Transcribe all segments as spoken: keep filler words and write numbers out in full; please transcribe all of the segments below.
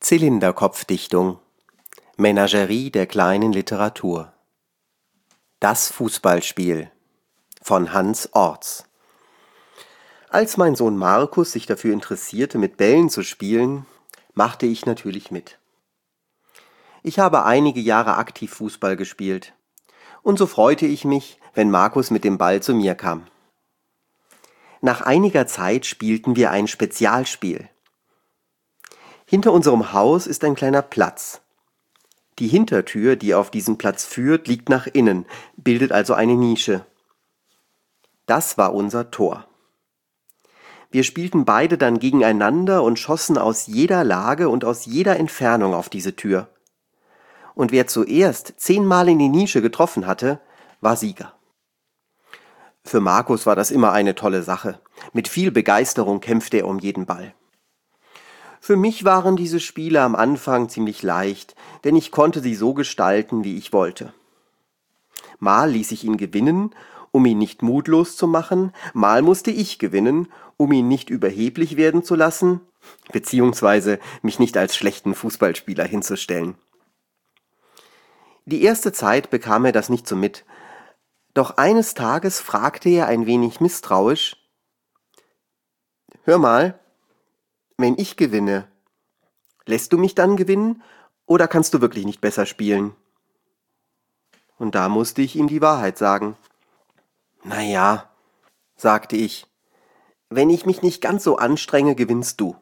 Zylinderkopfdichtung. Menagerie der kleinen Literatur. Das Fußballspiel von Hans Orts. Als mein Sohn Markus sich dafür interessierte, mit Bällen zu spielen, machte ich natürlich mit. Ich habe einige Jahre aktiv Fußball gespielt, und so freute ich mich, wenn Markus mit dem Ball zu mir kam. Nach einiger Zeit spielten wir ein Spezialspiel. Hinter unserem Haus ist ein kleiner Platz. Die Hintertür, die auf diesen Platz führt, liegt nach innen, bildet also eine Nische. Das war unser Tor. Wir spielten beide dann gegeneinander und schossen aus jeder Lage und aus jeder Entfernung auf diese Tür. Und wer zuerst zehnmal in die Nische getroffen hatte, war Sieger. Für Markus war das immer eine tolle Sache. Mit viel Begeisterung kämpfte er um jeden Ball. Für mich waren diese Spiele am Anfang ziemlich leicht, denn ich konnte sie so gestalten, wie ich wollte. Mal ließ ich ihn gewinnen, um ihn nicht mutlos zu machen, mal musste ich gewinnen, um ihn nicht überheblich werden zu lassen, beziehungsweise mich nicht als schlechten Fußballspieler hinzustellen. Die erste Zeit bekam er das nicht so mit, doch eines Tages fragte er ein wenig misstrauisch: »Hör mal, wenn ich gewinne, lässt du mich dann gewinnen oder kannst du wirklich nicht besser spielen?« Und da musste ich ihm die Wahrheit sagen. »Na ja«, sagte ich, »wenn ich mich nicht ganz so anstrenge, gewinnst du.«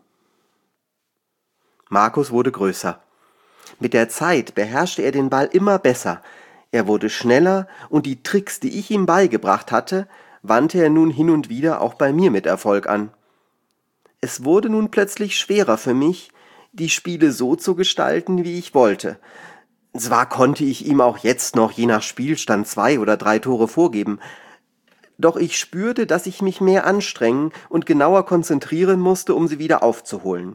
Markus wurde größer. Mit der Zeit beherrschte er den Ball immer besser. Er wurde schneller und die Tricks, die ich ihm beigebracht hatte, wandte er nun hin und wieder auch bei mir mit Erfolg an. Es wurde nun plötzlich schwerer für mich, die Spiele so zu gestalten, wie ich wollte. Zwar konnte ich ihm auch jetzt noch je nach Spielstand zwei oder drei Tore vorgeben, doch ich spürte, dass ich mich mehr anstrengen und genauer konzentrieren musste, um sie wieder aufzuholen.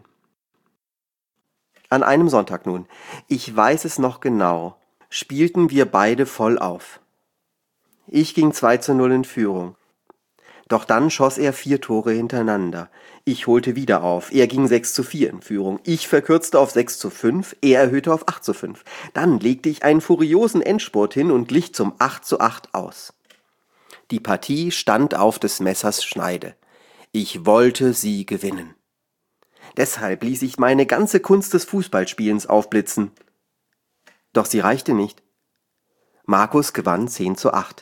An einem Sonntag nun, ich weiß es noch genau, spielten wir beide voll auf. Ich ging zwei zu null in Führung. Doch dann schoss er vier Tore hintereinander. Ich holte wieder auf. Er ging sechs zu vier in Führung. Ich verkürzte auf sechs zu fünf, er erhöhte auf acht zu fünf. Dann legte ich einen furiosen Endspurt hin und glich zum acht zu acht aus. Die Partie stand auf des Messers Schneide. Ich wollte sie gewinnen. Deshalb ließ ich meine ganze Kunst des Fußballspielens aufblitzen. Doch sie reichte nicht. Markus gewann zehn zu acht.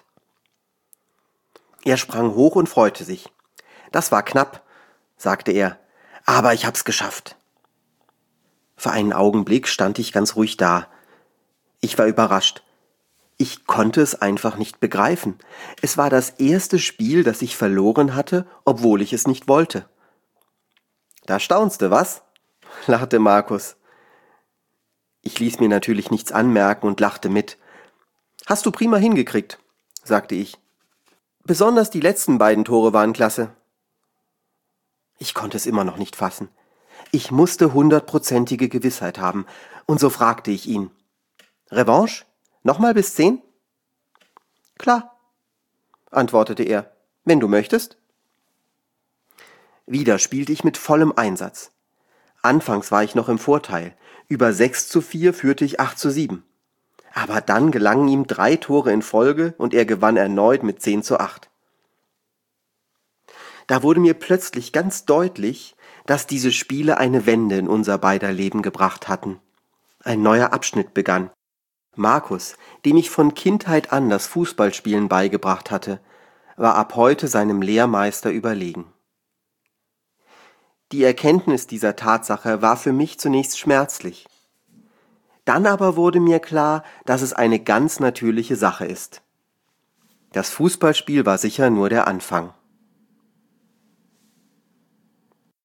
Er sprang hoch und freute sich. »Das war knapp«, sagte er, »aber ich hab's geschafft.« Für einen Augenblick stand ich ganz ruhig da. Ich war überrascht. Ich konnte es einfach nicht begreifen. Es war das erste Spiel, das ich verloren hatte, obwohl ich es nicht wollte. »Da staunst du, was?«, lachte Markus. Ich ließ mir natürlich nichts anmerken und lachte mit. »Hast du prima hingekriegt«, sagte ich. »Besonders die letzten beiden Tore waren klasse.« Ich konnte es immer noch nicht fassen. Ich musste hundertprozentige Gewissheit haben, und so fragte ich ihn. »Revanche? Nochmal bis zehn?« »Klar«, antwortete er, »wenn du möchtest.« Wieder spielte ich mit vollem Einsatz. Anfangs war ich noch im Vorteil. Über sechs zu vier führte ich acht zu sieben. Aber dann gelangen ihm drei Tore in Folge und er gewann erneut mit zehn zu acht. Da wurde mir plötzlich ganz deutlich, dass diese Spiele eine Wende in unser beider Leben gebracht hatten. Ein neuer Abschnitt begann. Markus, dem ich von Kindheit an das Fußballspielen beigebracht hatte, war ab heute seinem Lehrmeister überlegen. Die Erkenntnis dieser Tatsache war für mich zunächst schmerzlich. Dann aber wurde mir klar, dass es eine ganz natürliche Sache ist. Das Fußballspiel war sicher nur der Anfang.